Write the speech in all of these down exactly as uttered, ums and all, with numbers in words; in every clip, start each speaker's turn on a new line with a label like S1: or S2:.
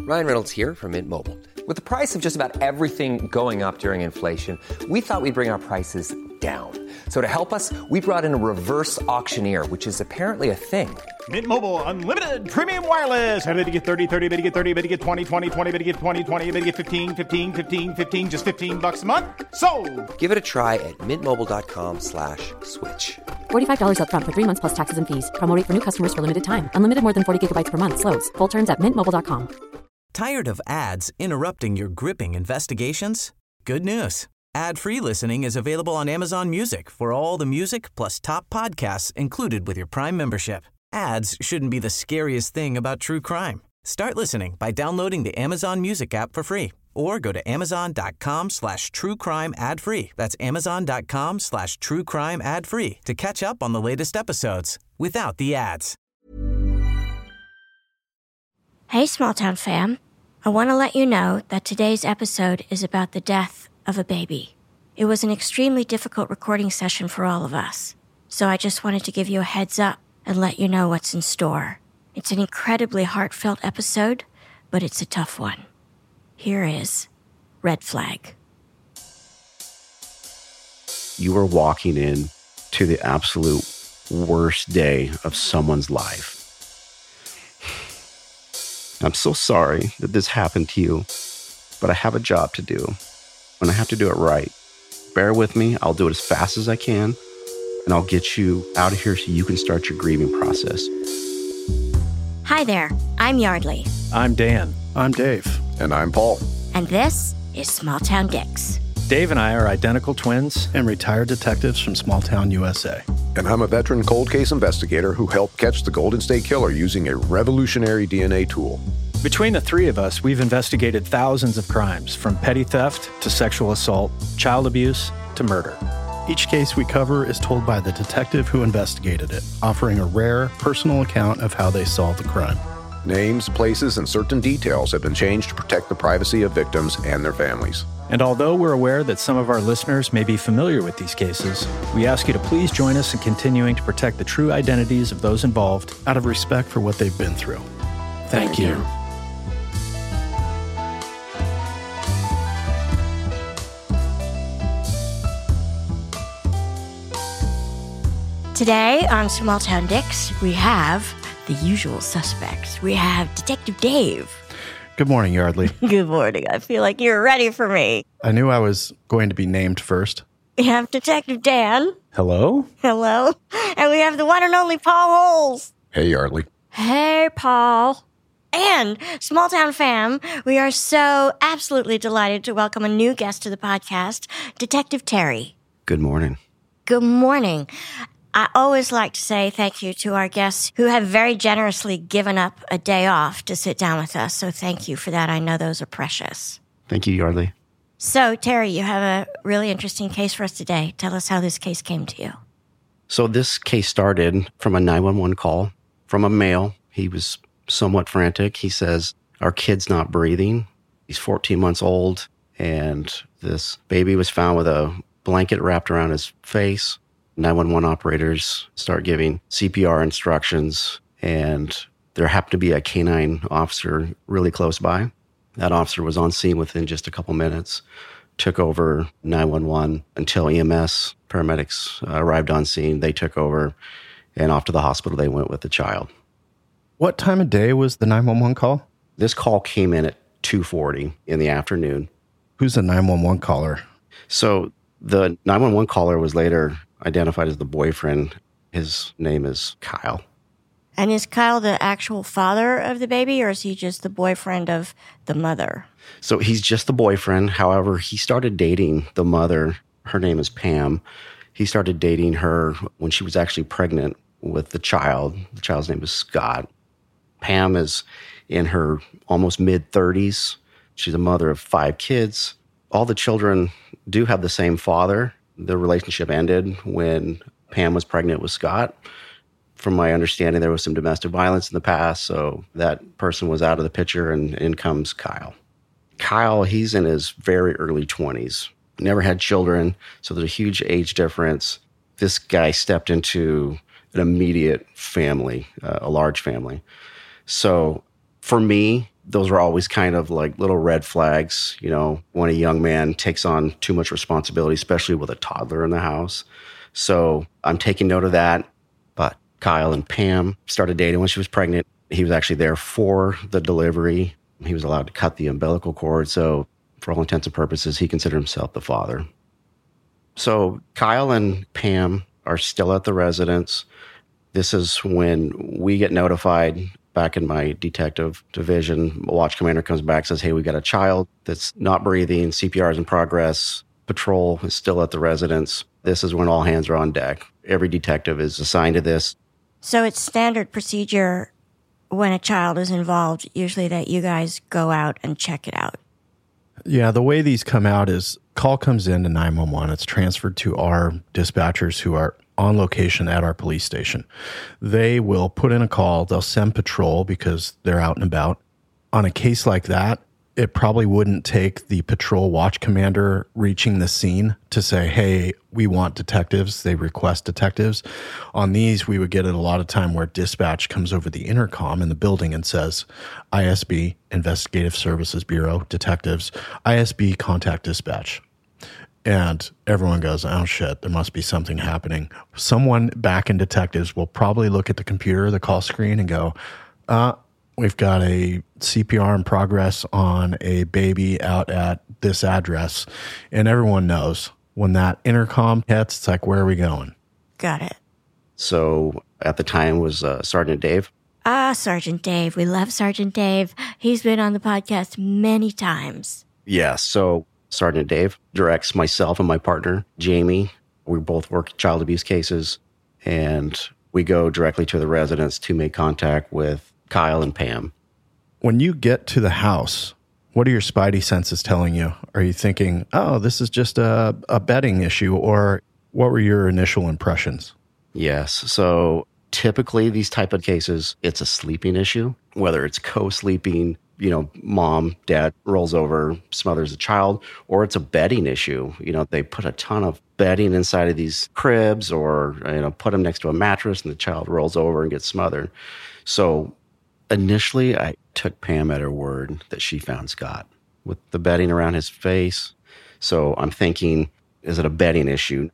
S1: Ryan Reynolds here from Mint Mobile. With the price of just about everything going up during inflation, we thought we'd bring our prices down. So to help us, we brought in a reverse auctioneer, which is apparently a thing.
S2: Mint Mobile Unlimited Premium Wireless. How to get thirty, thirty, how to get thirty, how to get twenty, twenty, twenty, how to get twenty, twenty, how to get fifteen, fifteen, fifteen, fifteen, just fifteen bucks a month? Sold!
S1: Give it a try at mintmobile.com slash switch.
S3: forty-five dollars up front for three months plus taxes and fees. Promo rate for new customers for limited time. Unlimited more than forty gigabytes per month. Slows full terms at mint mobile dot com.
S4: Tired of ads interrupting your gripping investigations? Good news. Ad-free listening is available on Amazon Music for all the music plus top podcasts included with your Prime membership. Ads shouldn't be the scariest thing about true crime. Start listening by downloading the Amazon Music app for free or go to amazon.com slash true crime ad free. That's amazon.com slash true crime ad free to catch up on the latest episodes without the ads.
S5: Hey, Small Town fam. I want to let you know that today's episode is about the death of a baby. It was an extremely difficult recording session for all of us, so I just wanted to give you a heads up and let you know what's in store. It's an incredibly heartfelt episode, but it's a tough one. Here is Red Flag.
S6: You are walking in to the absolute worst day of someone's life. I'm so sorry that this happened to you, but I have a job to do, and I have to do it right. Bear with me. I'll do it as fast as I can, and I'll get you out of here so you can start your grieving process.
S5: Hi there, I'm Yardley.
S7: I'm Dan.
S8: I'm Dave.
S9: And I'm Paul.
S5: And this is Small Town Dicks.
S7: Dave and I are identical twins
S8: and retired detectives from Small Town U S A.
S9: And I'm a veteran cold case investigator who helped catch the Golden State Killer using a revolutionary D N A tool.
S7: Between the three of us, we've investigated thousands of crimes, from petty theft to sexual assault, child abuse to murder.
S8: Each case we cover is told by the detective who investigated it, offering a rare, personal account of how they solved the crime.
S9: Names, places, and certain details have been changed to protect the privacy of victims and their families.
S7: And although we're aware that some of our listeners may be familiar with these cases, we ask you to please join us in continuing to protect the true identities of those involved
S8: out of respect for what they've been through. Thank, Thank you. you.
S5: Today on Small Town Dicks, we have the usual suspects. We have Detective Dave.
S8: Good morning, Yardley.
S5: Good morning. I feel like you're ready for me.
S8: I knew I was going to be named first.
S5: We have Detective Dan.
S7: Hello.
S5: Hello. And we have the one and only Paul Holes.
S9: Hey, Yardley.
S5: Hey, Paul. And Small Town fam, we are so absolutely delighted to welcome a new guest to the podcast, Detective Terry.
S6: Good morning.
S5: Good morning. I always like to say thank you to our guests who have very generously given up a day off to sit down with us. So thank you for that. I know those are precious.
S6: Thank you, Yardley. So,
S5: Terry, you have a really interesting case for us today. Tell us how this case came to you.
S6: So this case started from a nine one one call from a male. He was somewhat frantic. He says, our kid's not breathing. He's fourteen months old, and this baby was found with a blanket wrapped around his face. nine one one operators start giving C P R instructions, and there happened to be a canine officer really close by. That officer was on scene within just a couple minutes, took over nine one one until E M S paramedics uh, arrived on scene. They took over, and off to the hospital they went with the child.
S8: What time of day was the nine one one call?
S6: This call came in at two forty in the afternoon.
S8: Who's the nine one one caller?
S6: So the nine one one caller was later identified as the boyfriend. His name is Kyle.
S5: And is Kyle the actual father of the baby, or is he just the boyfriend of the mother?
S6: So he's just the boyfriend. However, he started dating the mother. Her name is Pam. He started dating her when she was actually pregnant with the child. The child's name is Scott. Pam is in her almost mid-thirties. She's a mother of five kids. All the children do have the same father. The relationship ended when Pam was pregnant with Scott. From my understanding, there was some domestic violence in the past, so that person was out of the picture, and in comes Kyle. Kyle, he's in his very early twenties. Never had children, so there's a huge age difference. This guy stepped into an immediate family, uh, a large family. So for me, those are always kind of like little red flags, you know, when a young man takes on too much responsibility, especially with a toddler in the house. So I'm taking note of that. But Kyle and Pam started dating when she was pregnant. He was actually there for the delivery. He was allowed to cut the umbilical cord. So for all intents and purposes, he considered himself the father. So Kyle and Pam are still at the residence. This is when we get notified. Back in my detective division, a watch commander comes back, says, hey, we got a child that's not breathing. C P R is in progress. Patrol is still at the residence. This is when all hands are on deck. Every detective is assigned to this.
S5: So it's standard procedure when a child is involved, usually that you guys go out and check it out.
S8: Yeah, the way these come out is call comes in to nine one one. It's transferred to our dispatchers who are on location at our police station. They will put in a call. They'll send patrol because they're out and about. On a case like that, it probably wouldn't take the patrol watch commander reaching the scene to say, hey, we want detectives. They request detectives. On these, we would get it a lot of time where dispatch comes over the intercom in the building and says, I S B, Investigative Services Bureau, detectives, I S B, contact dispatch. And everyone goes, oh, shit, there must be something happening. Someone back in detectives will probably look at the computer, the call screen, and go, uh, we've got a C P R in progress on a baby out at this address. And everyone knows when that intercom hits, it's like, where are we going?
S5: Got it.
S6: So at the time was uh, Sergeant Dave.
S5: Ah, Sergeant Dave. We love Sergeant Dave. He's been on the podcast many times.
S6: Yeah, so Sergeant Dave directs myself and my partner, Jamie. We both work child abuse cases, and we go directly to the residence to make contact with Kyle and Pam.
S8: When you get to the house, what are your spidey senses telling you? Are you thinking, oh, this is just a, a bedding issue, or what were your initial impressions?
S6: Yes, so typically these type of cases, it's a sleeping issue, whether it's co-sleeping, you know, mom, dad rolls over, smothers the child, or it's a bedding issue. You know, they put a ton of bedding inside of these cribs or, you know, put them next to a mattress and the child rolls over and gets smothered. So initially I took Pam at her word that she found Scott with the bedding around his face. So I'm thinking, is it a bedding issue?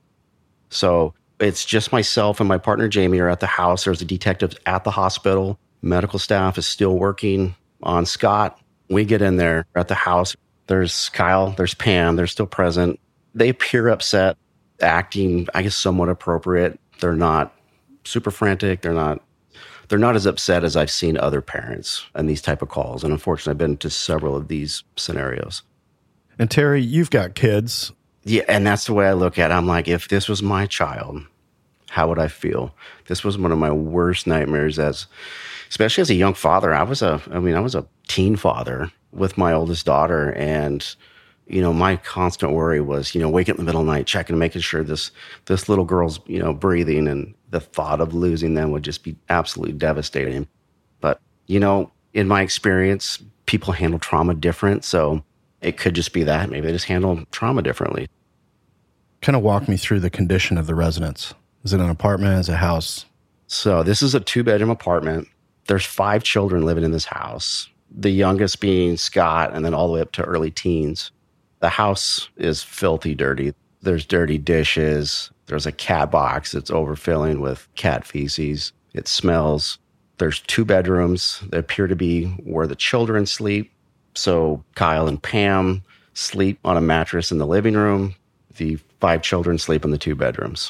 S6: So it's just myself and my partner, Jamie, are at the house. There's a detective at the hospital. Medical staff is still working on Scott. We get in there at the house. There's Kyle, there's Pam, they're still present. They appear upset, acting, I guess, somewhat appropriate. They're not super frantic. They're not, they're not as upset as I've seen other parents in these type of calls. And unfortunately, I've been to several of these scenarios.
S8: And Terry, you've got kids.
S6: Yeah, and that's the way I look at it. I'm like, if this was my child, how would I feel? This was one of my worst nightmares as, especially as a young father. I was a, I mean, I was a teen father with my oldest daughter. And, you know, my constant worry was, you know, waking up in the middle of the night, checking, making sure this, this little girl's, you know, breathing. And the thought of losing them would just be absolutely devastating. But, you know, in my experience, people handle trauma different. So it could just be that. Maybe they just handle trauma differently.
S8: Kind of walk me through the condition of the residence. Is it an apartment? Is it a house?
S6: So this is a two-bedroom apartment. There's five children living in this house, the youngest being Scott, and then all the way up to early teens. The house is filthy dirty. There's dirty dishes. There's a cat box that's overfilling with cat feces. It smells. There's two bedrooms that appear to be where the children sleep. So Kyle and Pam sleep on a mattress in the living room. The five children sleep in the two bedrooms.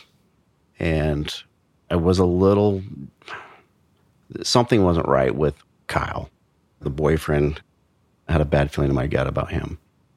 S6: And I was a little, something wasn't right with Kyle. The boyfriend, I had a bad feeling in my gut about him.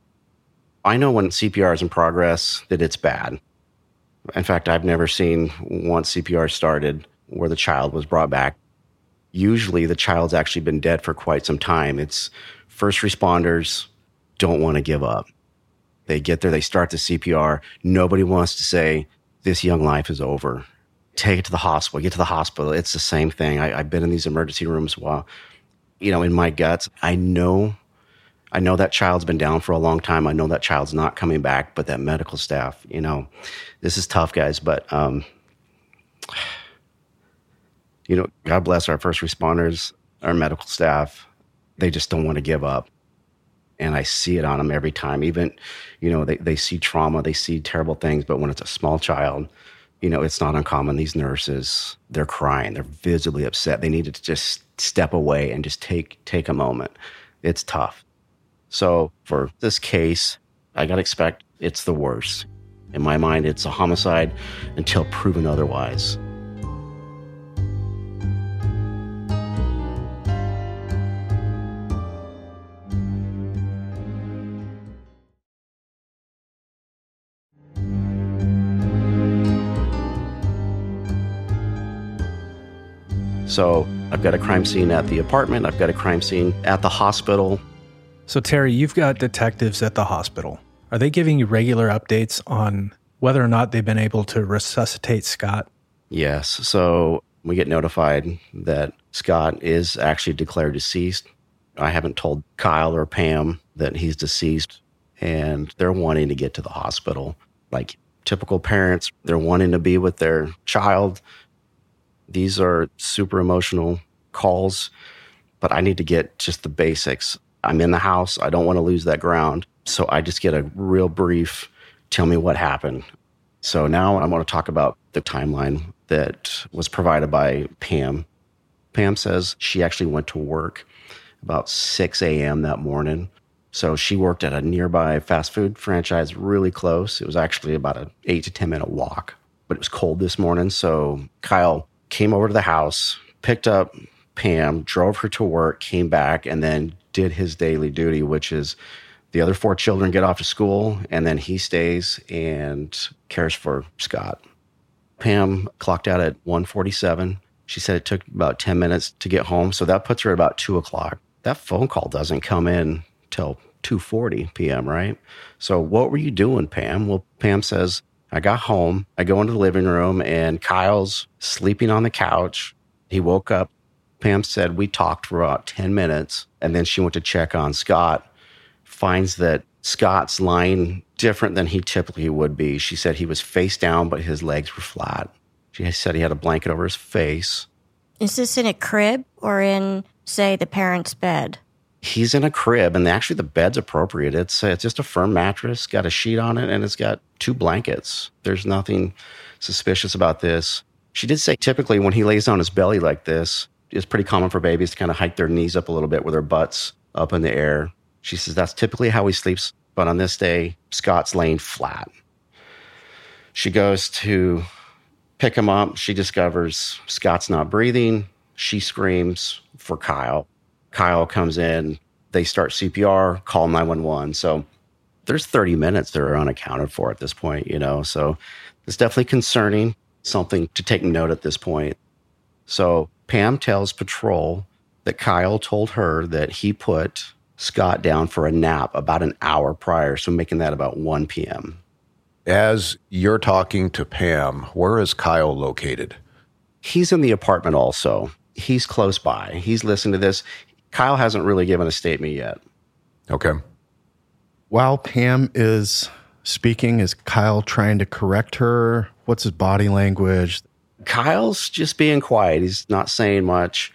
S6: I know when C P R is in progress that it's bad. In fact, I've never seen once C P R started where the child was brought back. Usually the child's actually been dead for quite some time. It's first responders don't want to give up. They get there, they start the C P R. Nobody wants to say, this young life is over. Take it to the hospital. Get to the hospital. It's the same thing. I, I've been in these emergency rooms while, you know, in my guts, I know, I know that child's been down for a long time. I know that child's not coming back, but that medical staff, you know, this is tough, guys. But, um, you know, God bless our first responders, our medical staff. they just don't want to give up. And I see it on them every time. Even, you know, they, they see trauma, they see terrible things, but when it's a small child, you know, it's not uncommon. These nurses, they're crying, they're visibly upset. They need to just step away and just take take a moment. It's tough. So for this case, I got to expect it's the worst. In my mind, it's a homicide until proven otherwise. So I've got a crime scene at the apartment. I've got a crime scene at the hospital.
S7: So Terry, you've got detectives at the hospital. Are they giving you regular updates on whether or not they've been able to resuscitate Scott?
S6: Yes. So we get notified that Scott is actually declared deceased. I haven't told Kyle or Pam that he's deceased, and they're wanting to get to the hospital. Like typical parents, they're wanting to be with their child. These are super emotional calls, but I need to get just the basics. I'm in the house. I don't want to lose that ground. So I just get a real brief, tell me what happened. So now I want to talk about the timeline that was provided by Pam. Pam says she actually went to work about six a.m. that morning. So she worked at a nearby fast food franchise really close. It was actually about an eight to ten minute walk, but it was cold this morning. So Kyle came over to the house, picked up Pam, drove her to work, came back, and then did his daily duty, which is the other four children get off to school, and then he stays and cares for Scott. Pam clocked out at one forty-seven. She said it took about ten minutes to get home, so that puts her at about two o'clock. That phone call doesn't come in till two forty p.m., right? So what were you doing, Pam? Well, Pam says, I got home, I go into the living room, and Kyle's sleeping on the couch. He woke up. Pam said we talked for about ten minutes, and then she went to check on Scott, finds that Scott's lying different than he typically would be. She said he was face down, but his legs were flat. She said he had a blanket over his face.
S5: Is this in a crib or in, say, the parents' bed?
S6: He's in a crib, and actually the bed's appropriate. It's it's just a firm mattress, got a sheet on it, and it's got two blankets. There's nothing suspicious about this. She did say typically when he lays on his belly like this, it's pretty common for babies to kind of hike their knees up a little bit with their butts up in the air. She says that's typically how he sleeps, but on this day, Scott's laying flat. She goes to pick him up. She discovers Scott's not breathing. She screams for Kyle. Kyle comes in, they start C P R, call nine one one. So there's thirty minutes that are unaccounted for at this point, you know. So it's definitely concerning, something to take note at this point. So Pam tells patrol that Kyle told her that he put Scott down for a nap about an hour prior, so making that about one p.m.
S9: As you're talking to Pam, where is Kyle located?
S6: He's in the apartment also. He's close by. He's listening to this. Kyle hasn't really given a statement yet.
S9: Okay.
S8: While Pam is speaking, is Kyle trying to correct her? What's his body language?
S6: Kyle's just being quiet. He's not saying much.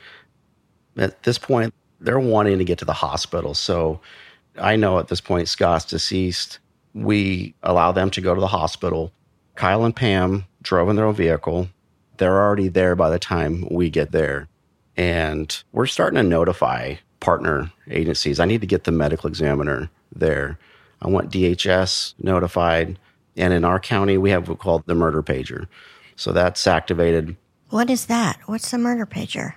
S6: At this point, they're wanting to get to the hospital. So I know at this point, Scott's deceased. We allow them to go to the hospital. Kyle and Pam drove in their own vehicle. They're already there by the time we get there. And we're starting to notify partner agencies. I need to get the medical examiner there. I want D H S notified. And in our county, we have what's called the murder pager. So that's activated.
S5: What is that? What's the murder pager?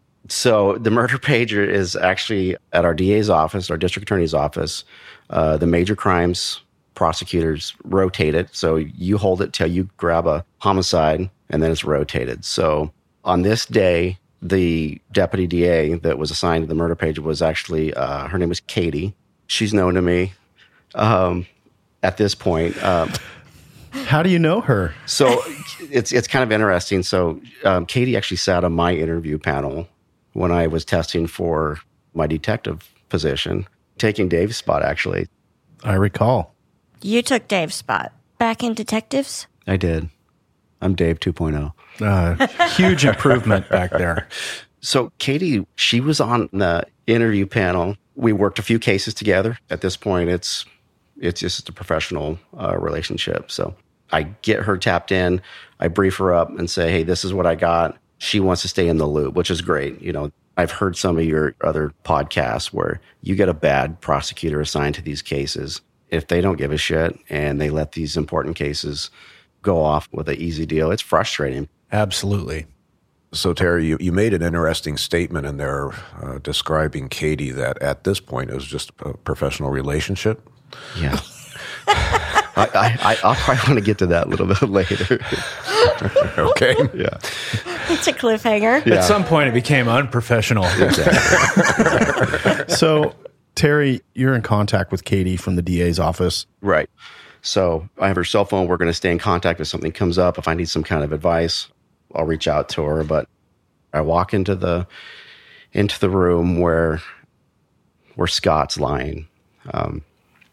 S6: So the murder pager is actually at our D A's office, our district attorney's office. Uh, the major crimes prosecutors rotate it. So you hold it till you grab a homicide, and then it's rotated. So on this day, the deputy D A that was assigned to the murder pager was actually, uh, her name was Katie. She's known to me um, at this point. Um,
S8: How do you know her?
S6: So it's it's kind of interesting. So um, Katie actually sat on my interview panel when I was testing for my detective position, taking Dave's spot, actually.
S8: I recall.
S5: You took Dave's spot. Back in detectives?
S6: I did. I'm Dave two point oh.
S7: Uh, huge improvement back there.
S6: So Katie, she was on the interview panel. We worked a few cases together. At this point, it's it's just a professional uh, relationship. So I get her tapped in. I brief her up and say, hey, this is what I got. She wants to stay in the loop, which is great. You know, I've heard some of your other podcasts where you get a bad prosecutor assigned to these cases. If they don't give a shit and they let these important cases go off with an easy deal, it's frustrating.
S7: Absolutely.
S9: So, Terry, you, you made an interesting statement in there uh, describing Katie that at this point it was just a professional relationship.
S6: Yeah. I, I, I'll probably want to get to that a little bit later.
S9: Okay.
S6: Yeah.
S5: It's a cliffhanger.
S6: Yeah.
S7: At some point, it became unprofessional.
S6: Exactly.
S8: So, Terry, you're in contact with Katie from the D A's office.
S6: Right. So I have her cell phone. We're going to stay in contact if something comes up. If I need some kind of advice, I'll reach out to her. But I walk into the into the room where where Scott's lying. Um,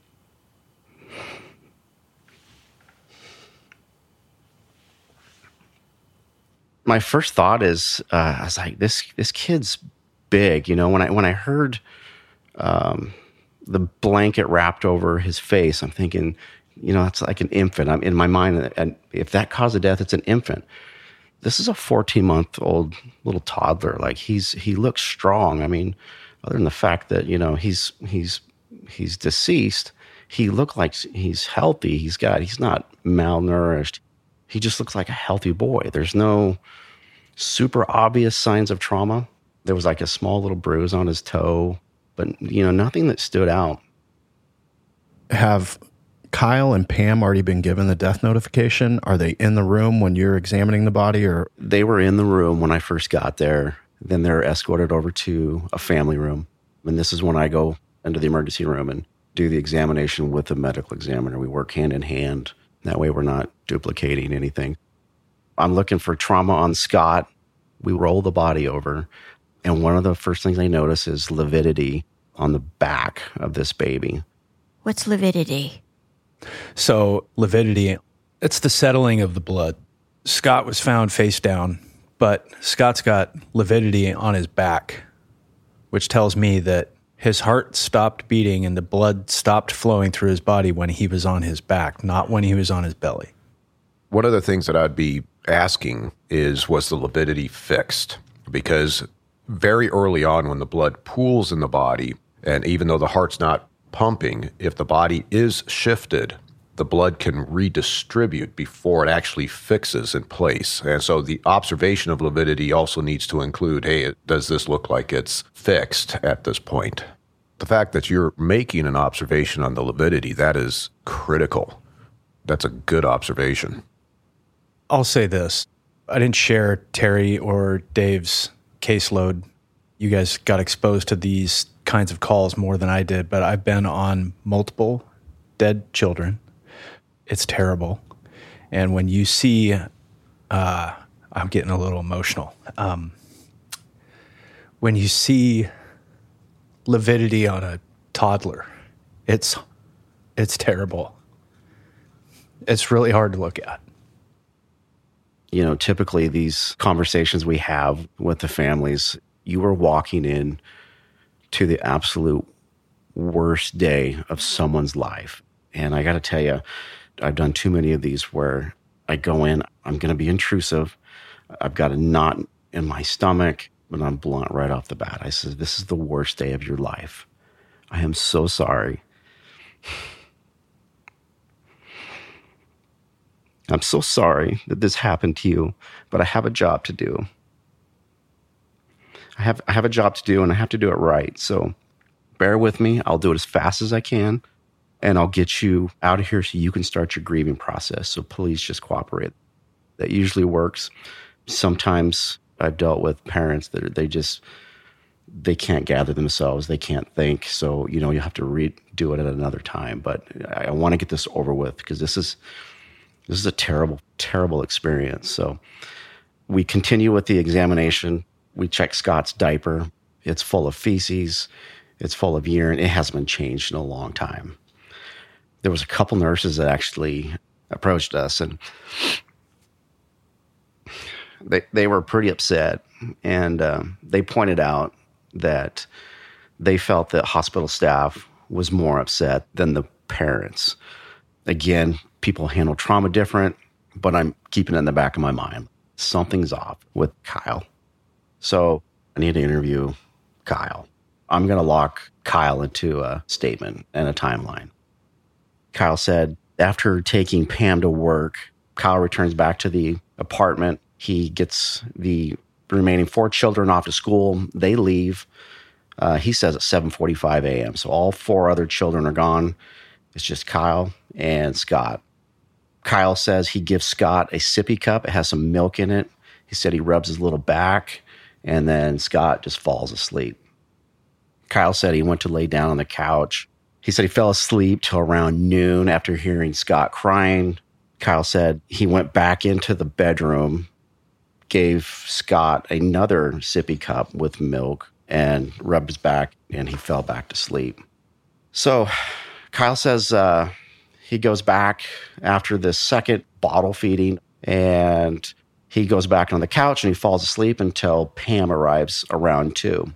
S6: my first thought is, uh, I was like, this this kid's big. You know, when I when I heard um, the blanket wrapped over his face, I'm thinking, you know, it's like an infant. I'm in my mind, and if that caused a death, it's an infant. This is a fourteen-month-old little toddler. Like he's he looks strong. I mean, other than the fact that you know he's he's he's deceased, he looked like he's healthy. He's got he's not malnourished. He just looks like a healthy boy. There's no super obvious signs of trauma. There was like a small little bruise on his toe, but you know nothing that stood out.
S8: Have Kyle and Pam already been given the death notification? Are they in the room when you're examining the body? Or
S6: they were in the room when I first got there. Then they're escorted over to a family room. And this is when I go into the emergency room and do the examination with the medical examiner. We work hand in hand. That way we're not duplicating anything. I'm looking for trauma on Scott. We roll the body over. And one of the first things I notice is lividity on the back of this baby.
S5: What's lividity?
S7: So lividity, it's the settling of the blood. Scott was found face down, but Scott's got lividity on his back, which tells me that his heart stopped beating and the blood stopped flowing through his body when he was on his back, not when he was on his belly.
S9: One of the things that I'd be asking is, was the lividity fixed? Because very early on when the blood pools in the body, and even though the heart's not pumping, if the body is shifted, the blood can redistribute before it actually fixes in place. And so the observation of lividity also needs to include, hey, does this look like it's fixed at this point? The fact that you're making an observation on the lividity, that is critical. That's a good observation.
S7: I'll say this. I didn't share Terry or Dave's caseload. You guys got exposed to these kinds of calls more than I did, but I've been on multiple dead children. It's terrible. And when you see, uh, I'm getting a little emotional. Um, when you see lividity on a toddler, it's it's terrible. It's really hard to look at.
S6: You know, typically these conversations we have with the families, you are walking in to the absolute worst day of someone's life. And I got to tell you, I've done too many of these where I go in, I'm going to be intrusive. I've got a knot in my stomach, but I'm blunt right off the bat. I said, this is the worst day of your life. I am so sorry. I'm so sorry that this happened to you, but I have a job to do. I have I have a job to do, and I have to do it right. So bear with me. I'll do it as fast as I can, and I'll get you out of here so you can start your grieving process. So please just cooperate. That usually works. Sometimes I've dealt with parents that they just, they can't gather themselves. They can't think. So, you know, you have to redo it at another time. But I, I want to get this over with because this is, this is a terrible, terrible experience. So we continue with the examination. We check Scott's diaper. It's full of feces. It's full of urine. It hasn't been changed in a long time. There was a couple nurses that actually approached us, and they they were pretty upset. And um, they pointed out that they felt that hospital staff was more upset than the parents. Again, people handle trauma different, but I'm keeping it in the back of my mind. Something's off with Kyle. So I need to interview Kyle. I'm going to lock Kyle into a statement and a timeline. Kyle said, after taking Pam to work, Kyle returns back to the apartment. He gets the remaining four children off to school. They leave. Uh, he says at seven forty-five a.m. So all four other children are gone. It's just Kyle and Scott. Kyle says he gives Scott a sippy cup. It has some milk in it. He said he rubs his little back, and then Scott just falls asleep. Kyle said he went to lay down on the couch. He said he fell asleep till around noon after hearing Scott crying. Kyle said he went back into the bedroom, gave Scott another sippy cup with milk, and rubbed his back, and he fell back to sleep. So Kyle says uh, he goes back after the second bottle feeding, and he goes back on the couch, and he falls asleep until Pam arrives around two.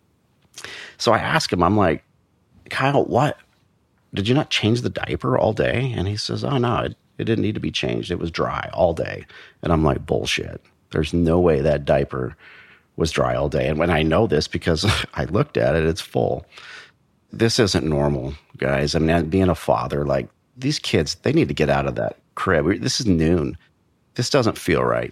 S6: So I ask him, I'm like, Kyle, what? Did you not change the diaper all day? And he says, oh, no, it, it didn't need to be changed. It was dry all day. And I'm like, bullshit. There's no way that diaper was dry all day. And when I know this because I looked at it, it's full. This isn't normal, guys. I mean, being a father, like, these kids, they need to get out of that crib. This is noon. This doesn't feel right.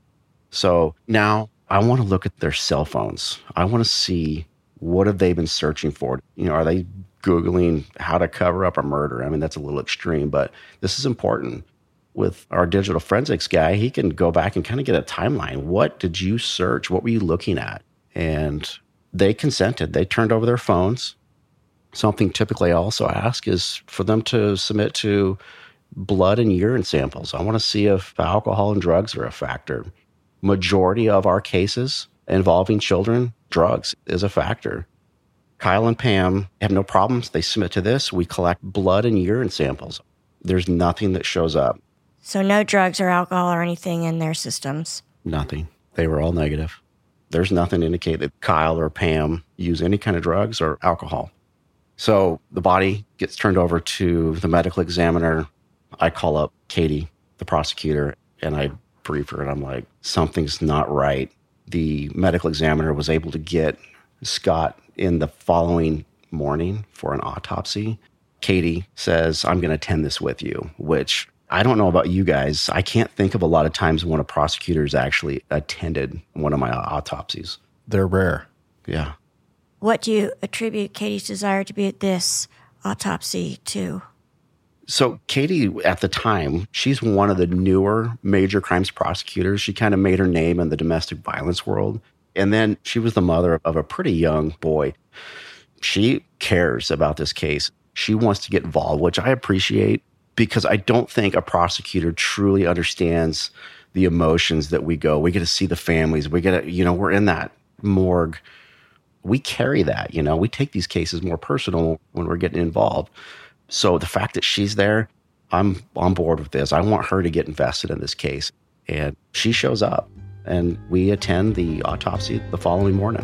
S6: So now I want to look at their cell phones. I want to see, what have they been searching for? You know, are they Googling how to cover up a murder? I mean, that's a little extreme, but this is important. With our digital forensics guy, he can go back and kind of get a timeline. What did you search? What were you looking at? And they consented. They turned over their phones. Something typically I also ask is for them to submit to blood and urine samples. I want to see if alcohol and drugs are a factor. Majority of our cases involving children, drugs is a factor. Kyle and Pam have no problems. They submit to this. We collect blood and urine samples. There's nothing that shows up.
S5: So no drugs or alcohol or anything in their systems?
S6: Nothing. They were all negative. There's nothing to indicate that Kyle or Pam use any kind of drugs or alcohol. So the body gets turned over to the medical examiner. I call up Katie, the prosecutor, and I brief her, and I'm like, something's not right. The medical examiner was able to get Scott in the following morning for an autopsy. Katie says, I'm going to attend this with you, which I don't know about you guys. I can't think of a lot of times when a prosecutor's actually attended one of my autopsies.
S8: They're rare.
S6: Yeah.
S5: What do you attribute Katie's desire to be at this autopsy to?
S6: So Katie, at the time, she's one of the newer major crimes prosecutors. She kind of made her name in the domestic violence world. And then she was the mother of a pretty young boy. She cares about this case. She wants to get involved, which I appreciate, because I don't think a prosecutor truly understands the emotions that we go. We get to see the families. We get to, you know, we're in that morgue. We carry that, you know, we take these cases more personal when we're getting involved. So the fact that she's there, I'm on board with this. I want her to get invested in this case. And she shows up, and we attend the autopsy the following morning.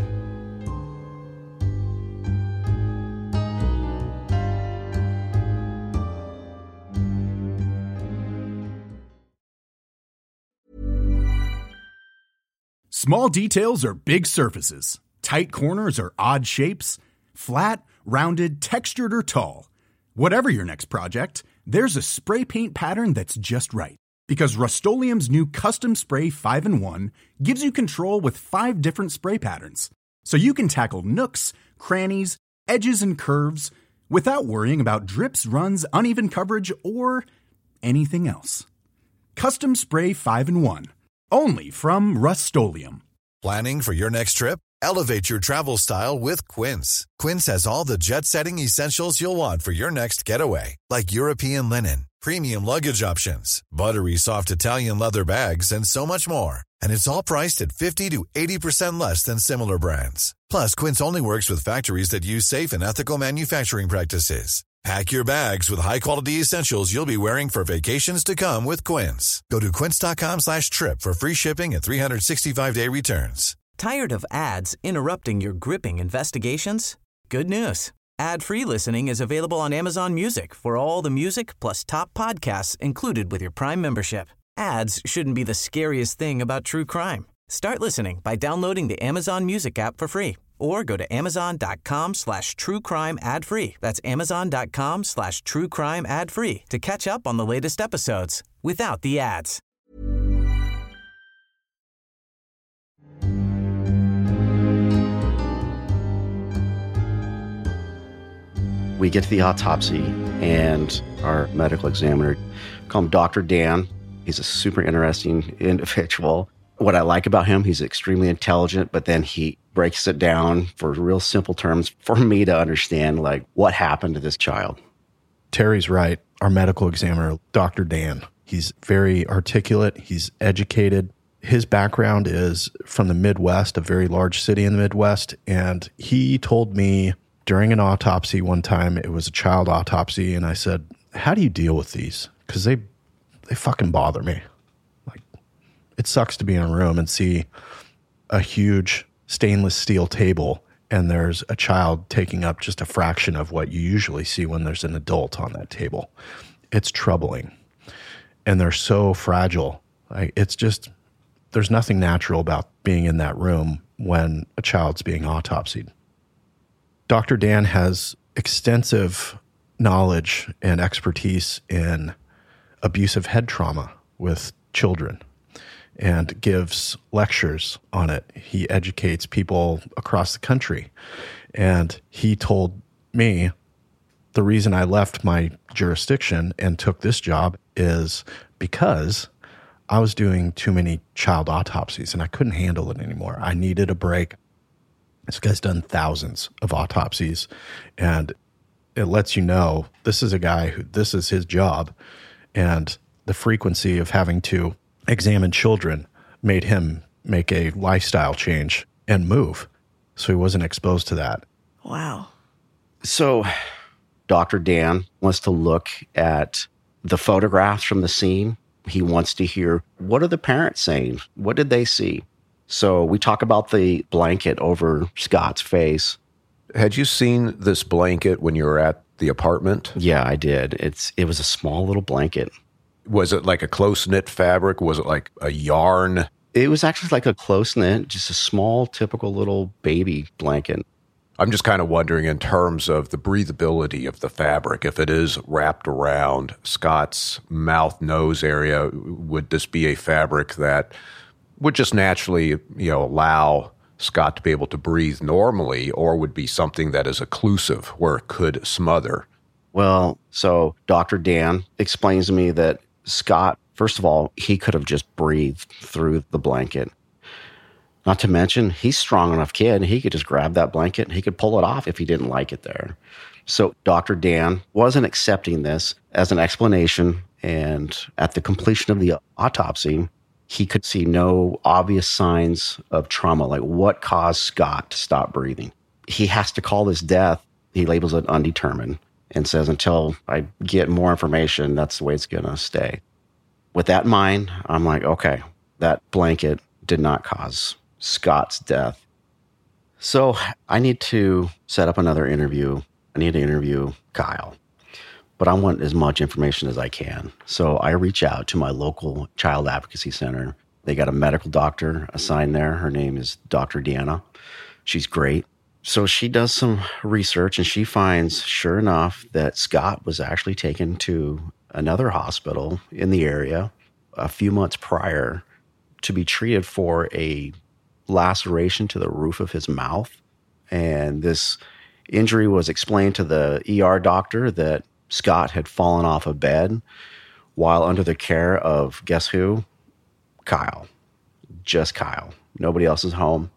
S2: Small details are big surfaces. Tight corners are odd shapes. Flat, rounded, textured, or tall. Whatever your next project, there's a spray paint pattern that's just right. Because Rust-Oleum's new Custom Spray five in one gives you control with five different spray patterns. So you can tackle nooks, crannies, edges, and curves without worrying about drips, runs, uneven coverage, or anything else. Custom Spray five in one. Only from Rust-Oleum.
S10: Planning for your next trip? Elevate your travel style with Quince. Quince has all the jet-setting essentials you'll want for your next getaway, like European linen, premium luggage options, buttery soft Italian leather bags, and so much more. And it's all priced at fifty to eighty percent less than similar brands. Plus, Quince only works with factories that use safe and ethical manufacturing practices. Pack your bags with high-quality essentials you'll be wearing for vacations to come with Quince. Go to quince.com slash trip for free shipping and three sixty-five day returns.
S4: Tired of ads interrupting your gripping investigations? Good news. Ad-free listening is available on Amazon Music for all the music plus top podcasts included with your Prime membership. Ads shouldn't be the scariest thing about true crime. Start listening by downloading the Amazon Music app for free or go to amazon.com slash true crime ad free. That's amazon.com slash true crime ad free to catch up on the latest episodes without the ads.
S6: We get to the autopsy, and our medical examiner, call him Doctor Dan. He's a super interesting individual. What I like about him, he's extremely intelligent, but then he breaks it down for real simple terms for me to understand, like, what happened to this child.
S8: Terry's right. Our medical examiner, Doctor Dan, he's very articulate. He's educated. His background is from the Midwest, a very large city in the Midwest, and he told me during an autopsy one time, it was a child autopsy, and I said, how do you deal with these? Because they they fucking bother me. Like, it sucks to be in a room and see a huge stainless steel table and there's a child taking up just a fraction of what you usually see when there's an adult on that table. It's troubling. And they're so fragile. Like, it's just, there's nothing natural about being in that room when a child's being autopsied. Doctor Dan has extensive knowledge and expertise in abusive head trauma with children and gives lectures on it. He educates people across the country. And he told me the reason I left my jurisdiction and took this job is because I was doing too many child autopsies and I couldn't handle it anymore. I needed a break. This guy's done thousands of autopsies, and it lets you know this is a guy who, this is his job, and the frequency of having to examine children made him make a lifestyle change and move, so he wasn't exposed to that.
S5: Wow.
S6: So Doctor Dan wants to look at the photographs from the scene. He wants to hear, what are the parents saying? What did they see? So we talk about the blanket over Scott's face.
S9: Had you seen this blanket when you were at the apartment?
S6: Yeah, I did. It's It was a small little blanket.
S9: Was it like a close-knit fabric? Was it like a yarn?
S6: It was actually like a close-knit, just a small, typical little baby blanket.
S9: I'm just kind of wondering in terms of the breathability of the fabric, if it is wrapped around Scott's mouth, nose area, would this be a fabric that would just naturally, you know, allow Scott to be able to breathe normally, or would be something that is occlusive where it could smother?
S6: Well, so Doctor Dan explains to me that Scott, first of all, he could have just breathed through the blanket. Not to mention, he's a strong enough kid. He could just grab that blanket and he could pull it off if he didn't like it there. So Doctor Dan wasn't accepting this as an explanation. And at the completion of the autopsy, he could see no obvious signs of trauma, like what caused Scott to stop breathing. He has to call this death, he labels it undetermined, and says, until I get more information, that's the way it's going to stay. With that in mind, I'm like, okay, that blanket did not cause Scott's death. So I need to set up another interview. I need to interview Kyle, but I want as much information as I can. So I reach out to my local child advocacy center. They got a medical doctor assigned there. Her name is Doctor Deanna. She's great. So she does some research and she finds, sure enough, that Scott was actually taken to another hospital in the area a few months prior to be treated for a laceration to the roof of his mouth. And this injury was explained to the E R doctor that Scott had fallen off a bed while under the care of, guess who? Kyle. Just Kyle. Nobody else is home.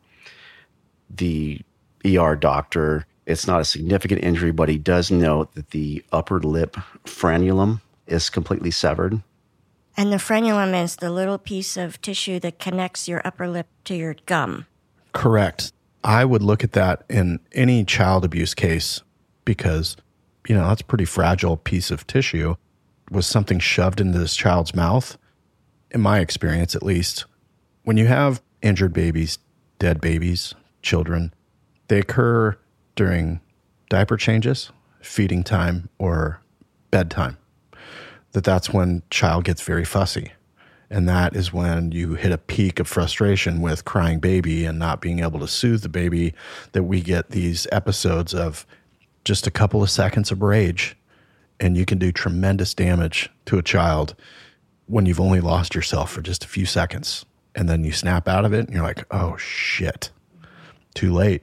S6: The E R doctor, it's not a significant injury, but he does note that the upper lip frenulum is completely severed.
S5: And the frenulum is the little piece of tissue that connects your upper lip to your gum.
S8: Correct. I would look at that in any child abuse case because, you know, that's a pretty fragile piece of tissue. Was something shoved into this child's mouth? In my experience, at least, when you have injured babies, dead babies, children, they occur during diaper changes, feeding time, or bedtime, that that's when child gets very fussy. And that is when you hit a peak of frustration with crying baby and not being able to soothe the baby, that we get these episodes of just a couple of seconds of rage, and you can do tremendous damage to a child when you've only lost yourself for just a few seconds. And then you snap out of it and you're like, oh shit, too late.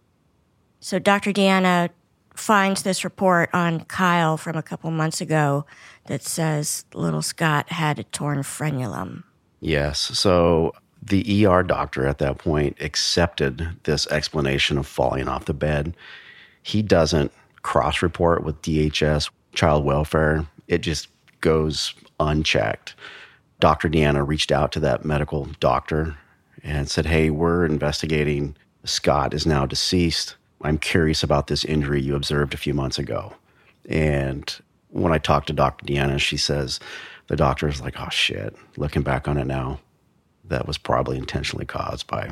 S5: So Doctor Deanna finds this report on Kyle from a couple months ago that says little Scott had a torn frenulum.
S6: Yes. So the E R doctor at that point accepted this explanation of falling off the bed. He doesn't cross-report with D H S, child welfare. It just goes unchecked. Doctor Deanna reached out to that medical doctor and said, hey, we're investigating. Scott is now deceased. I'm curious about this injury you observed a few months ago. And when I talked to Doctor Deanna, she says, the doctor is like, oh shit, looking back on it now, that was probably intentionally caused by,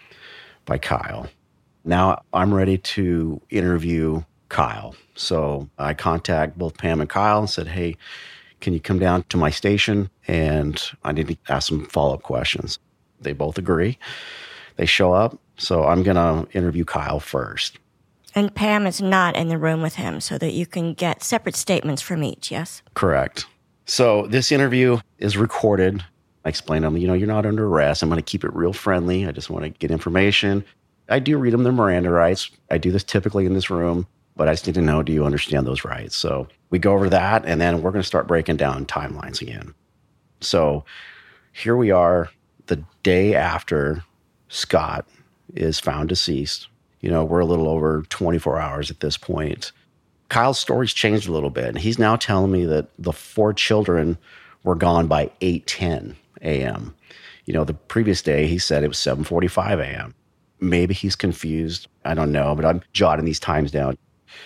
S6: by Kyle. Now I'm ready to interview Kyle. So I contact both Pam and Kyle and said, hey, can you come down to my station? And I need to ask some follow-up questions. They both agree. They show up. So I'm going to interview Kyle first.
S5: And Pam is not in the room with him so that you can get separate statements from each, yes?
S6: Correct. So this interview is recorded. I explain to them, you know, you're not under arrest. I'm going to keep it real friendly. I just want to get information. I do read them their Miranda rights. I do this typically in this room, but I just need to know, do you understand those rights? So we go over that, and then we're going to start breaking down timelines again. So here we are the day after Scott is found deceased. You know, we're a little over twenty-four hours at this point. Kyle's story's changed a little bit, and he's now telling me that the four children were gone by eight ten a.m. You know, the previous day he said it was seven forty-five a.m. Maybe he's confused. I don't know, but I'm jotting these times down.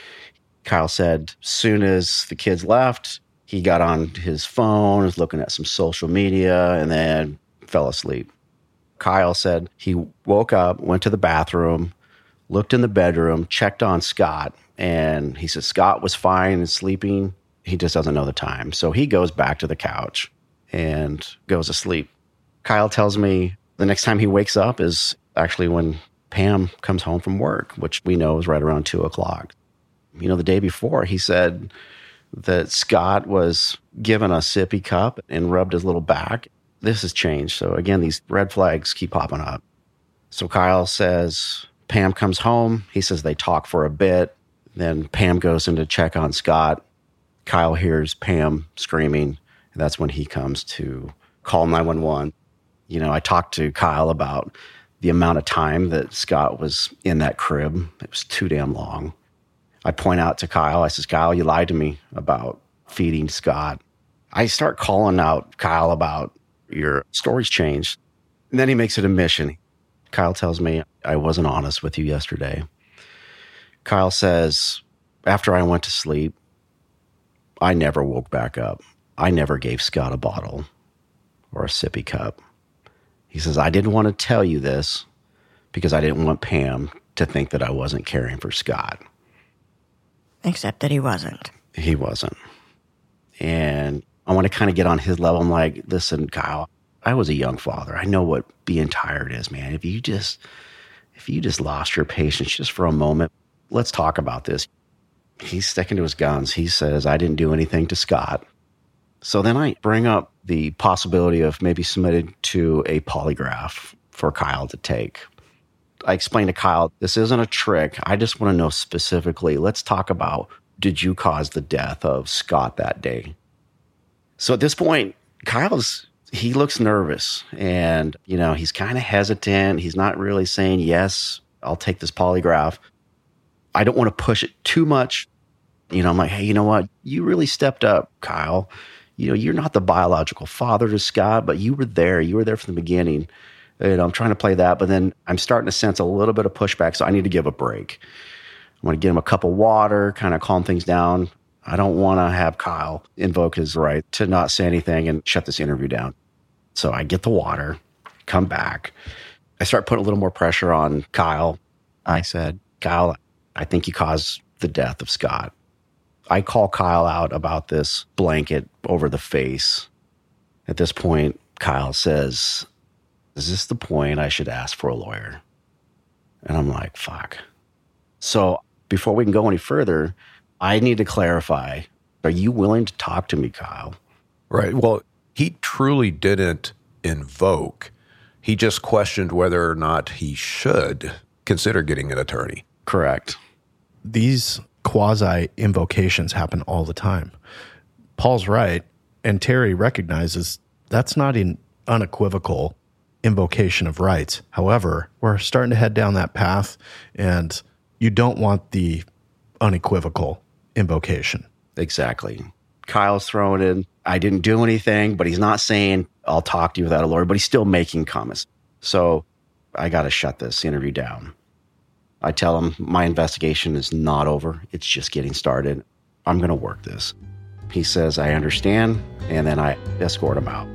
S6: Kyle said soon as the kids left, he got on his phone, was looking at some social media, and then fell asleep. Kyle said he woke up, went to the bathroom, looked in the bedroom, checked on Scott, and he said Scott was fine and sleeping. He just doesn't know the time. So he goes back to the couch and goes to sleep. Kyle tells me the next time he wakes up is actually when Pam comes home from work, which we know is right around two o'clock. You know, the day before, he said that Scott was given a sippy cup and rubbed his little back. This has changed. So again, these red flags keep popping up. So Kyle says Pam comes home. He says they talk for a bit. Then Pam goes in to check on Scott. Kyle hears Pam screaming, and that's when he comes to call nine one one. You know, I talked to Kyle about the amount of time that Scott was in that crib. It was too damn long. I point out to Kyle, I says, Kyle, you lied to me about feeding Scott. I start calling out Kyle about your story's changed. And then he makes it a mission. Kyle tells me, I wasn't honest with you yesterday. Kyle says, after I went to sleep, I never woke back up. I never gave Scott a bottle or a sippy cup. He says, I didn't want to tell you this because I didn't want Pam to think that I wasn't caring for Scott.
S5: Except that he wasn't.
S6: He wasn't. And I want to kind of get on his level. I'm like, listen, Kyle, I was a young father. I know what being tired is, man. If you just, if you just lost your patience just for a moment, let's talk about this. He's sticking to his guns. He says, I didn't do anything to Scott. So then I bring up the possibility of maybe submitting to a polygraph for Kyle to take. I explained to Kyle, this isn't a trick. I just want to know specifically, let's talk about, did you cause the death of Scott that day? So at this point, Kyle's, he looks nervous and, you know, he's kind of hesitant. He's not really saying, yes, I'll take this polygraph. I don't want to push it too much. You know, I'm like, hey, you know what? You really stepped up, Kyle. You know, you're not the biological father to Scott, but you were there. You were there from the beginning. You know, I'm trying to play that, but then I'm starting to sense a little bit of pushback, so I need to give a break. I want to get him a cup of water, kind of calm things down. I don't want to have Kyle invoke his right to not say anything and shut this interview down. So I get the water, come back. I start putting a little more pressure on Kyle. I said, Kyle, I think you caused the death of Scott. I call Kyle out about this blanket over the face. At this point, Kyle says, is this the point I should ask for a lawyer? And I'm like, fuck. So before we can go any further, I need to clarify, are you willing to talk to me, Kyle?
S9: Right. Well, he truly didn't invoke. He just questioned whether or not he should consider getting an attorney.
S6: Correct.
S8: These quasi-invocations happen all the time. Paul's right, and Terry recognizes that's not an unequivocal invocation of rights. However, we're starting to head down that path, and you don't want the unequivocal invocation.
S6: Exactly. Kyle's throwing in, I didn't do anything, but he's not saying, I'll talk to you without a lawyer, but he's still making comments. So I got to shut this interview down. I tell him my investigation is not over. It's just getting started. I'm going to work this. He says, I understand. And then I escort him out.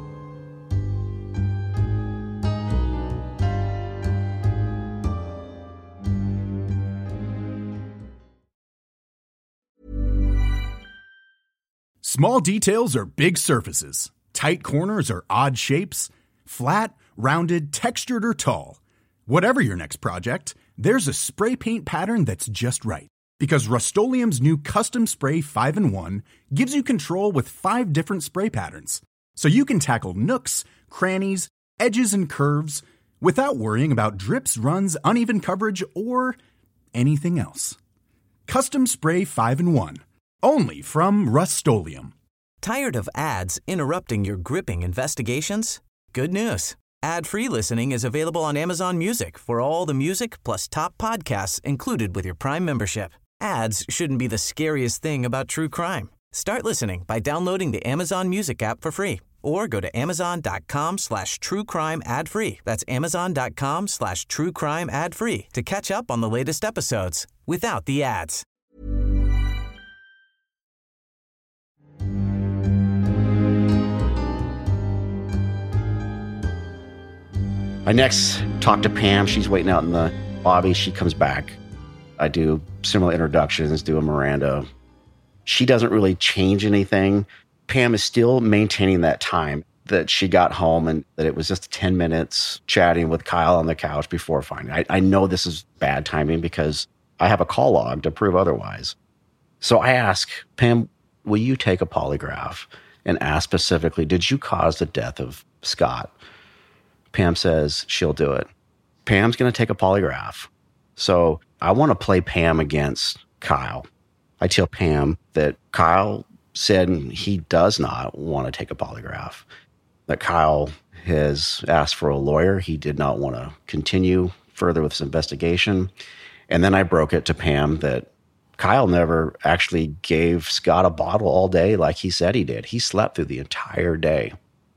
S2: Small details are big surfaces. Tight corners are odd shapes. Flat, rounded, textured, or tall. Whatever your next project, there's a spray paint pattern that's just right. Because Rust-Oleum's new Custom Spray five in one gives you control with five different spray patterns. So you can tackle nooks, crannies, edges, and curves without worrying about drips, runs, uneven coverage, or anything else. Custom Spray five in one. Only from Rust-Oleum.
S4: Tired of ads interrupting your gripping investigations? Good news. Ad-free listening is available on Amazon Music for all the music plus top podcasts included with your Prime membership. Ads shouldn't be the scariest thing about true crime. Start listening by downloading the Amazon Music app for free or go to amazon.com slash true crime ad free. That's amazon.com slash true crime ad free to catch up on the latest episodes without the ads.
S6: I next talk to Pam. She's waiting out in the lobby. She comes back. I do similar introductions, do a Miranda. She doesn't really change anything. Pam is still maintaining that time that she got home and that it was just ten minutes chatting with Kyle on the couch before finding. I, I know this is bad timing because I have a call log to prove otherwise. So I ask, Pam, will you take a polygraph and ask specifically, did you cause the death of Scott? Pam says she'll do it. Pam's going to take a polygraph. So I want to play Pam against Kyle. I tell Pam that Kyle said he does not want to take a polygraph, that Kyle has asked for a lawyer. He did not want to continue further with his investigation. And then I broke it to Pam that Kyle never actually gave Scott a bottle all day like he said he did. He slept through the entire day.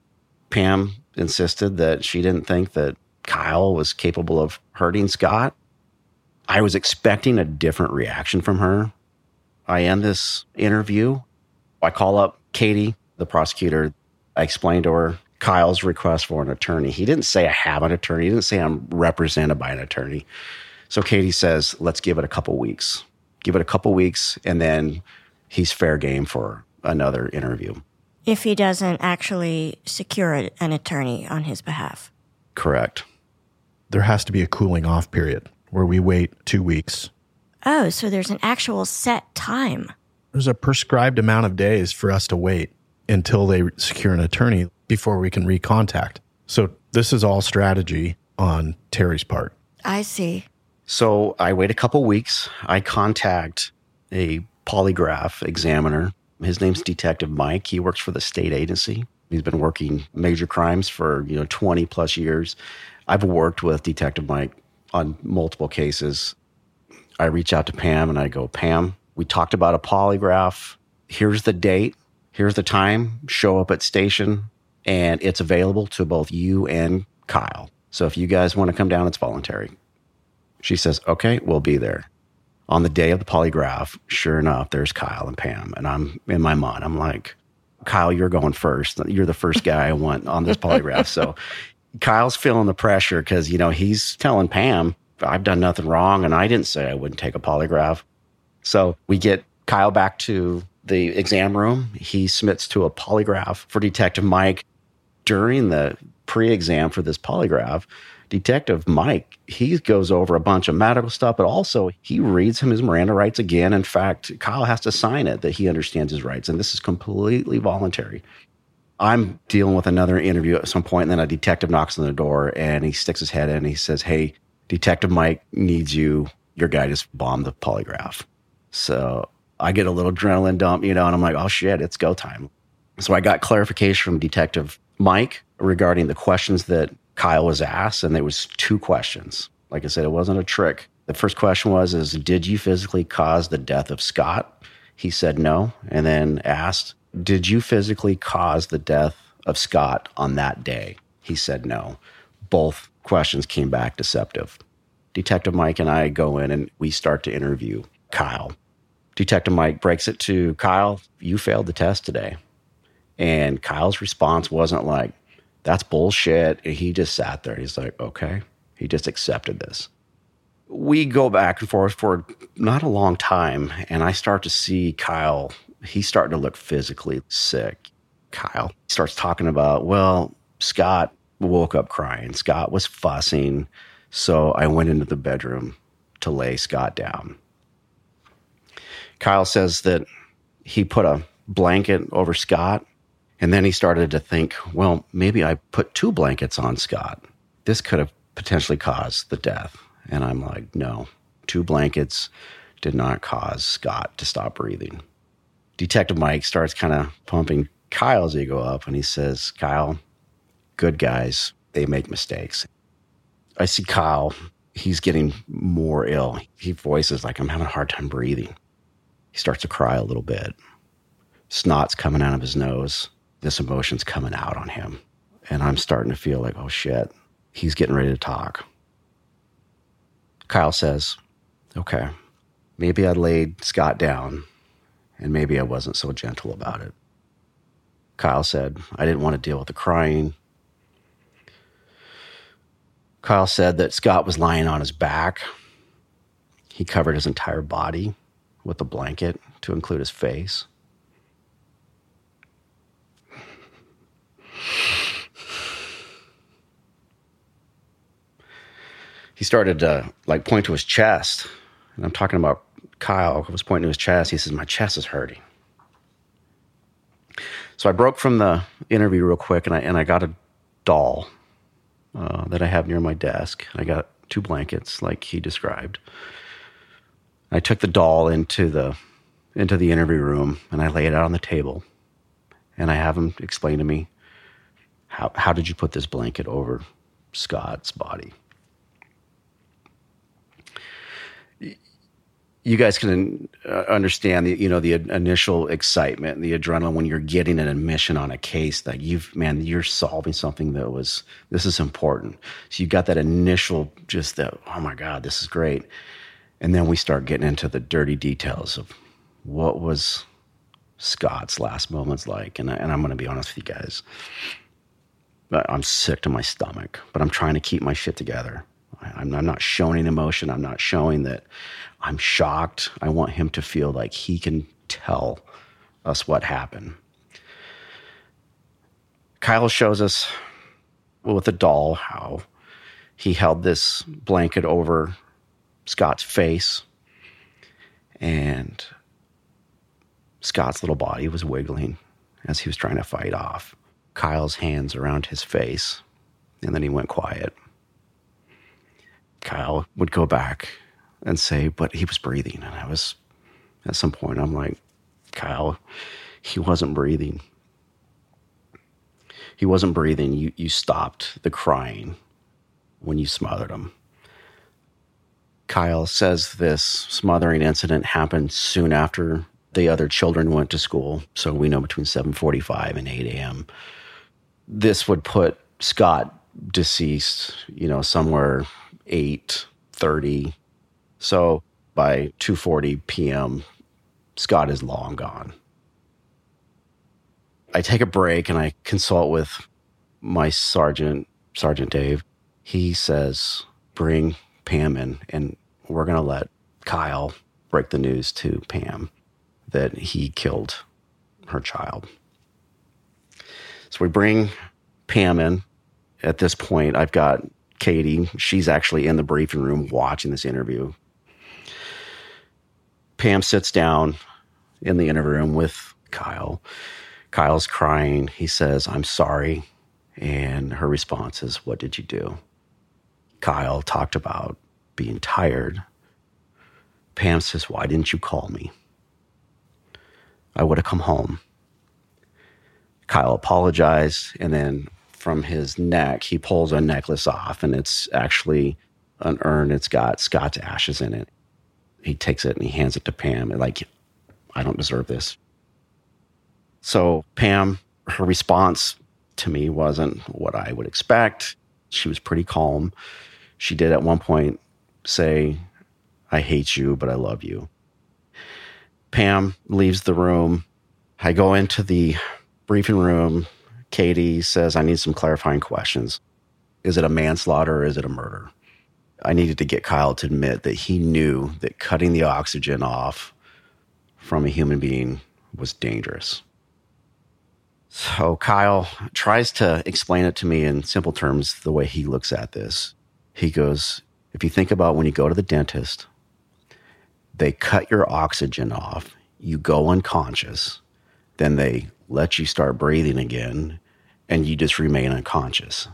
S6: Pam insisted that she didn't think that Kyle was capable of hurting Scott. I was expecting a different reaction from her. I end this interview. I call up Katie, the prosecutor. I explained to her Kyle's request for an attorney. He didn't say I have an attorney. He didn't say I'm represented by an attorney. So Katie says, let's give it a couple weeks. Give it a couple weeks, and then he's fair game for another interview.
S5: If he doesn't actually secure an attorney on his behalf.
S6: Correct.
S8: There has to be a cooling off period where we wait two weeks.
S5: Oh, so there's an actual set time.
S8: There's a prescribed amount of days for us to wait until they secure an attorney before we can recontact. So this is all strategy on Terry's part.
S5: I see.
S6: So I wait a couple weeks. I contact a polygraph examiner. His name's Detective Mike. He works for the state agency. He's been working major crimes for, you know, twenty plus years. I've worked with Detective Mike on multiple cases. I reach out to Pam and I go, Pam, we talked about a polygraph. Here's the date. Here's the time. Show up at station. And it's available to both you and Kyle. So if you guys want to come down, it's voluntary. She says, okay, we'll be there. On the day of the polygraph, sure enough, there's Kyle and Pam. And I'm in my mind, I'm like, Kyle, you're going first. You're the first guy I want on this polygraph. So Kyle's feeling the pressure because, you know, he's telling Pam, I've done nothing wrong. And I didn't say I wouldn't take a polygraph. So we get Kyle back to the exam room. He submits to a polygraph for Detective Mike. During the pre-exam for this polygraph, Detective Mike, he goes over a bunch of medical stuff, but also he reads him his Miranda rights again. In fact, Kyle has to sign it that he understands his rights, and this is completely voluntary. I'm dealing with another interview at some point, and then a detective knocks on the door, and he sticks his head in, and he says, hey, Detective Mike needs you. Your guy just bombed the polygraph. So I get a little adrenaline dump, you know, and I'm like, oh, shit, it's go time. So I got clarification from Detective Mike regarding the questions that Kyle was asked, and there was two questions. Like I said, it wasn't a trick. The first question was, is, did you physically cause the death of Scott? He said no, and then asked, did you physically cause the death of Scott on that day? He said no. Both questions came back deceptive. Detective Mike and I go in and we start to interview Kyle. Detective Mike breaks it to Kyle, you failed the test today. And Kyle's response wasn't like, that's bullshit. He just sat there. He's like, okay. He just accepted this. We go back and forth for not a long time, and I start to see Kyle, he's starting to look physically sick. Kyle starts talking about, well, Scott woke up crying. Scott was fussing, so I went into the bedroom to lay Scott down. Kyle says that he put a blanket over Scott, and then he started to think, well, maybe I put two blankets on Scott. This could have potentially caused the death. And I'm like, no, two blankets did not cause Scott to stop breathing. Detective Mike starts kind of pumping Kyle's ego up, and he says, Kyle, good guys, they make mistakes. I see Kyle, he's getting more ill. He voices like, I'm having a hard time breathing. He starts to cry a little bit. Snot's coming out of his nose. This emotion's coming out on him. And I'm starting to feel like, oh shit, he's getting ready to talk. Kyle says, okay, maybe I laid Scott down and maybe I wasn't so gentle about it. Kyle said, I didn't want to deal with the crying. Kyle said that Scott was lying on his back. He covered his entire body with a blanket to include his face. He started to like point to his chest. And I'm talking about Kyle was pointing to his chest. He says, my chest is hurting. So I broke from the interview real quick, and I and I got a doll uh, that I have near my desk. I got two blankets like he described. I took the doll into the into the interview room, and I lay it out on the table. And I have him explain to me, how how did you put this blanket over Scott's body? You guys can uh, understand the, you know, the initial excitement, the adrenaline when you're getting an admission on a case that you've, man, you're solving something that was, this is important. So you got that initial, just that, oh my God, this is great. And then we start getting into the dirty details of what was Scott's last moments like. And, I, and I'm going to be honest with you guys, I'm sick to my stomach, but I'm trying to keep my shit together. I'm, I'm not showing emotion. I'm not showing that I'm shocked. I want him to feel like he can tell us what happened. Kyle shows us with a doll how he held this blanket over Scott's face, and Scott's little body was wiggling as he was trying to fight off Kyle's hands around his face, and then he went quiet. Kyle would go back and say, but he was breathing. And I was, at some point, I'm like, Kyle, he wasn't breathing. He wasn't breathing. You, you stopped the crying when you smothered him. Kyle says this smothering incident happened soon after the other children went to school. So we know between seven forty-five and eight a.m. This would put Scott deceased, you know, somewhere eight thirty. So by two forty p.m., Scott is long gone. I take a break and I consult with my sergeant, Sergeant Dave. He says, bring Pam in and we're going to let Kyle break the news to Pam that he killed her child. So we bring Pam in. At this point, I've got Katie. She's actually in the briefing room watching this interview. Pam sits down in the interview room with Kyle. Kyle's crying. He says, "I'm sorry." And her response is, "What did you do?" Kyle talked about being tired. Pam says, "Why didn't you call me? I would have come home." Kyle apologized, and then from his neck, he pulls a necklace off, and it's actually an urn. It's got Scott's ashes in it. He takes it and he hands it to Pam, and like, "I don't deserve this." So Pam, her response to me wasn't what I would expect. She was pretty calm. She did at one point say, "I hate you, but I love you." Pam leaves the room. I go into the briefing room. Katie says, "I need some clarifying questions. Is it a manslaughter or is it a murder?" I needed to get Kyle to admit that he knew that cutting the oxygen off from a human being was dangerous. So Kyle tries to explain it to me in simple terms the way he looks at this. He goes, "If you think about when you go to the dentist, they cut your oxygen off, you go unconscious, then they let you start breathing again, and you just remain unconscious."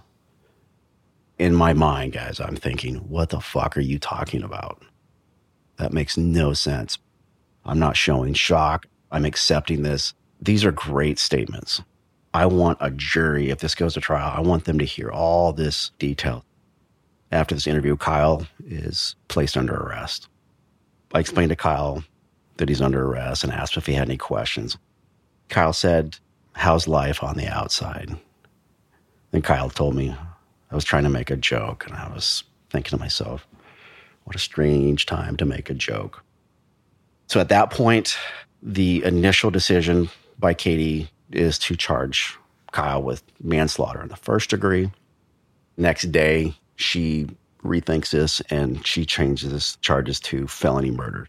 S6: In my mind, guys, I'm thinking, what the fuck are you talking about? That makes no sense. I'm not showing shock. I'm accepting this. These are great statements. I want a jury, if this goes to trial, I want them to hear all this detail. After this interview, Kyle is placed under arrest. I explained to Kyle that he's under arrest and asked if he had any questions. Kyle said, "How's life on the outside?" Then Kyle told me I was trying to make a joke, and I was thinking to myself, what a strange time to make a joke. So at that point, the initial decision by Katie is to charge Kyle with manslaughter in the first degree. Next day, she rethinks this and she changes charges to felony murder.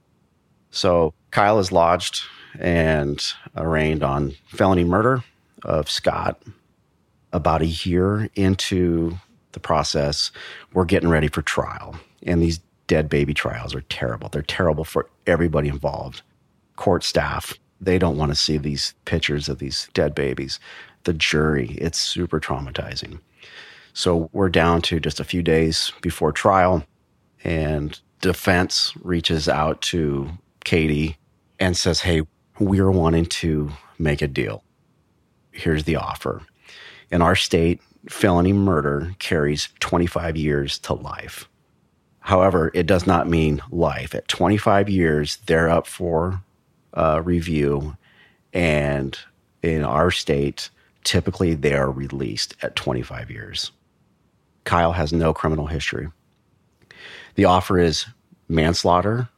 S6: So Kyle is lodged and arraigned on felony murder of Scott. About a year into the process, we're getting ready for trial. And these dead baby trials are terrible. They're terrible for everybody involved. Court staff, they don't want to see these pictures of these dead babies. The jury, it's super traumatizing. So we're down to just a few days before trial, and defense reaches out to Katie and says, "Hey, we're wanting to make a deal. Here's the offer. In our state, felony murder carries twenty-five years to life. However, it does not mean life. At twenty-five years, they're up for uh, review, and in our state, typically they are released at twenty-five years. Kyle has no criminal history. The offer is manslaughter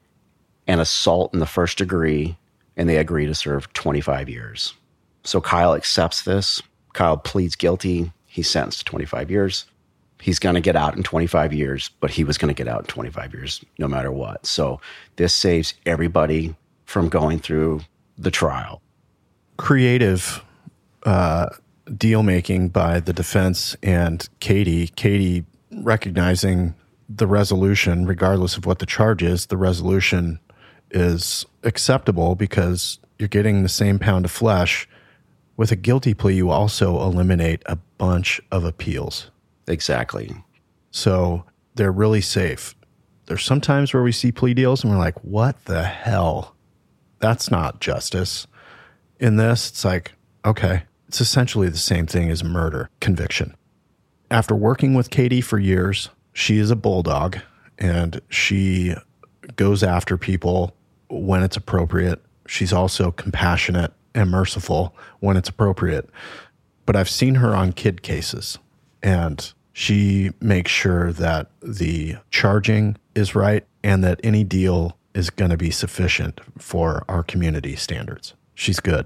S6: and assault in the first degree, and they agree to serve twenty-five years. So Kyle accepts this. Kyle pleads guilty. He's sentenced to twenty-five years. He's going to get out in twenty-five years, but he was going to get out in twenty-five years no matter what. So this saves everybody from going through the trial.
S8: Creative uh, deal making by the defense and Katie. Katie recognizing the resolution, regardless of what the charge is, the resolution is acceptable because you're getting the same pound of flesh. With a guilty plea, you also eliminate a bunch of appeals.
S6: Exactly.
S8: So they're really safe. There's some times where we see plea deals and we're like, what the hell? That's not justice. In this, it's like, okay, it's essentially the same thing as murder conviction. After working with Katie for years, she is a bulldog and she goes after people when it's appropriate. She's also compassionate and merciful when it's appropriate. But I've seen her on kid cases, and she makes sure that the charging is right and that any deal is going to be sufficient for our community standards. She's good.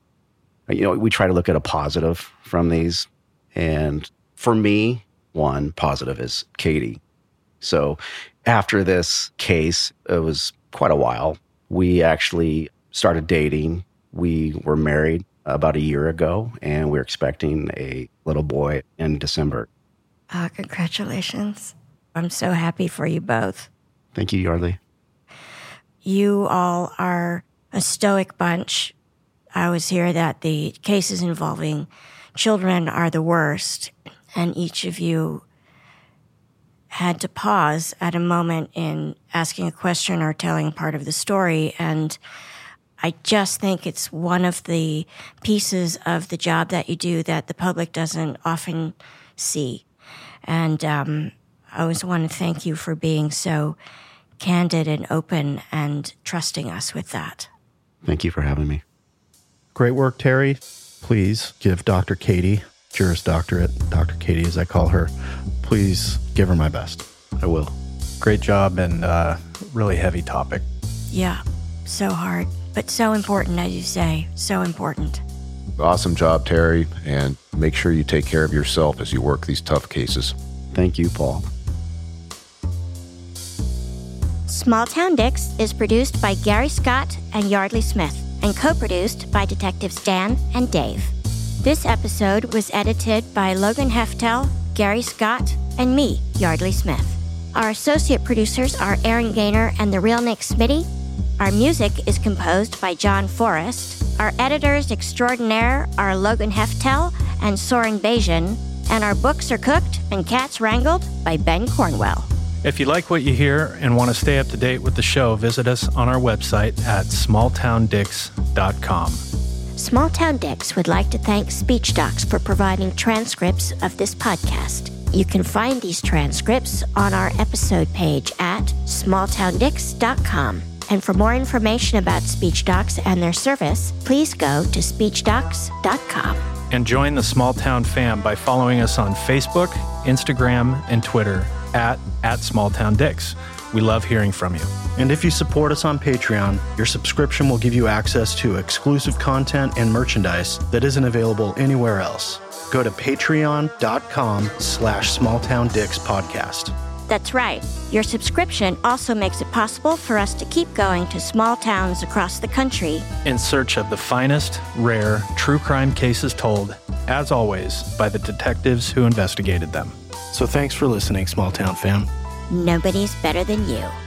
S6: You know, we try to look at a positive from these. And for me, one positive is Katie. So after this case, it was quite a while. We actually started dating. We were married about a year ago, and we're expecting a little boy in December.
S5: Uh, congratulations. I'm so happy for you both.
S6: Thank you, Yardley.
S5: You all are a stoic bunch. I always hear that the cases involving children are the worst, and each of you had to pause at a moment in asking a question or telling part of the story, and I just think it's one of the pieces of the job that you do that the public doesn't often see. And um, I always want to thank you for being so candid and open and trusting us with that.
S6: Thank you for having me.
S8: Great work, Terry. Please give Doctor Katie, Juris Doctorate, Doctor Katie as I call her, please give her my best.
S6: I will.
S7: Great job, and uh, really heavy topic.
S5: Yeah, so hard, but so important, as you say, so important.
S9: Awesome job, Terry, and make sure you take care of yourself as you work these tough cases.
S6: Thank you, Paul.
S5: Small Town Dicks is produced by Gary Scott and Yardley Smith and co-produced by Detectives Dan and Dave. This episode was edited by Logan Heftel, Gary Scott, and me, Yardley Smith. Our associate producers are Aaron Gaynor and the real Nick Smitty. Our music is composed by John Forrest. Our editors extraordinaire are Logan Heftel and Soren Bajan. And our books are cooked and cats wrangled by Ben Cornwell.
S7: If you like what you hear and want to stay up to date with the show, visit us on our website at small town dicks dot com.
S5: Small Town Dicks would like to thank SpeechDocs for providing transcripts of this podcast. You can find these transcripts on our episode page at small town dicks dot com. And for more information about SpeechDocs and their service, please go to speech docs dot com.
S7: And join the Small Town fam by following us on Facebook, Instagram, and Twitter at, at Small Town Dicks. We love hearing from you.
S8: And if you support us on Patreon, your subscription will give you access to exclusive content and merchandise that isn't available anywhere else. Go to patreon.com slash smalltowndicks podcast.
S5: That's right. Your subscription also makes it possible for us to keep going to small towns across the country
S7: in search of the finest, rare, true crime cases told, as always, by the detectives who investigated them.
S8: So thanks for listening, Small Town fam.
S5: Nobody's better than you.